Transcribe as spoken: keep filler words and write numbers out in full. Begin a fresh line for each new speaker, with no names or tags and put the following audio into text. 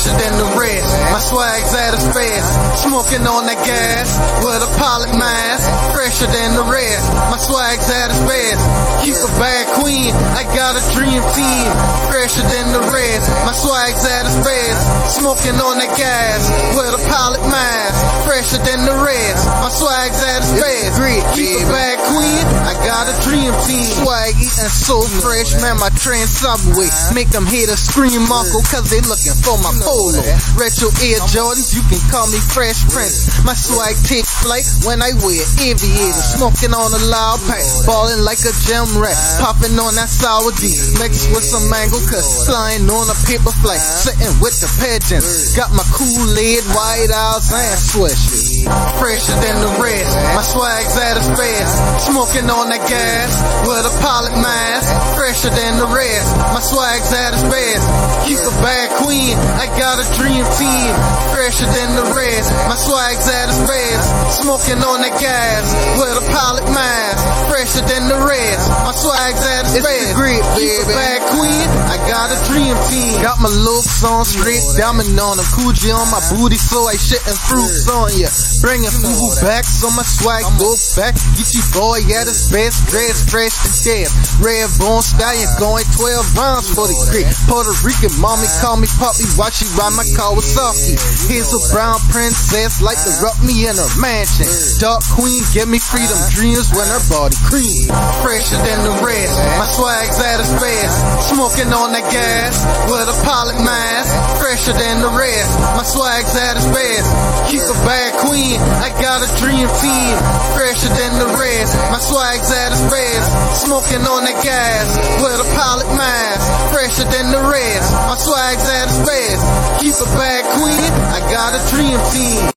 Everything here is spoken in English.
fresher than the rest. My swag's at its best, smoking on that gas with a pilot mask. Fresher than the rest, my swag's at its best. Keep a bad queen, I got a dream team. Fresher than the rest, my swag's at its best, smoking on that gas with a pilot mask. Fresher than the rest, my swag's at its best. Keep a bad queen, I got a dream team. Swag eating so fresh, man, my trend subway make them haters scream uncle, cause they looking for my polo. Retro Air Jordans, you can call me Fresh Prince. My swag take flight when I wear aviators, smoking on a loud pack, ballin' like a gym rat, popping on that sour D, mixed with some mango cuts, flying on a paper flight, sitting with the pigeons. Got my Kool-Aid, White Owls, and Swishes. Fresher than the rest, my swag's at its best, smoking on that gas with a pilot mask. Fresher than the rest, my swag's at its best. Keep a bad queen, I got a dream team. Fresher than the rest, my swag's at its best, smoking on that gas with a pilot mask. Fresher than the rest, my swag's at its best. Grip, keep a bad queen, I got a dream team. Got my looks on straight, diamond on them, Coogee on my booty, so I shitting fruits on ya. Bringing food back, so my swag go back. Get you boy at his best, dressed fresh to death. Red bone stallion going twelve rounds for the creek. Puerto Rican mommy call me puppy, watch she ride my car with Sophie. Hazel brown princess like to rub me in her mansion. Dark queen, give me freedom dreams when her body cream. Fresher than the rest, my swag's at its best, smoking on that gas with a pilot mask. Fresher than the rest, my swag's at its best. Keep a bad queen, I got a dream team. Fresher than the rest, my swag's at its best, smoking on that gas with a pilot mask. Fresher than the rest, my swag's at its best. Keep a bad queen, I got a dream team.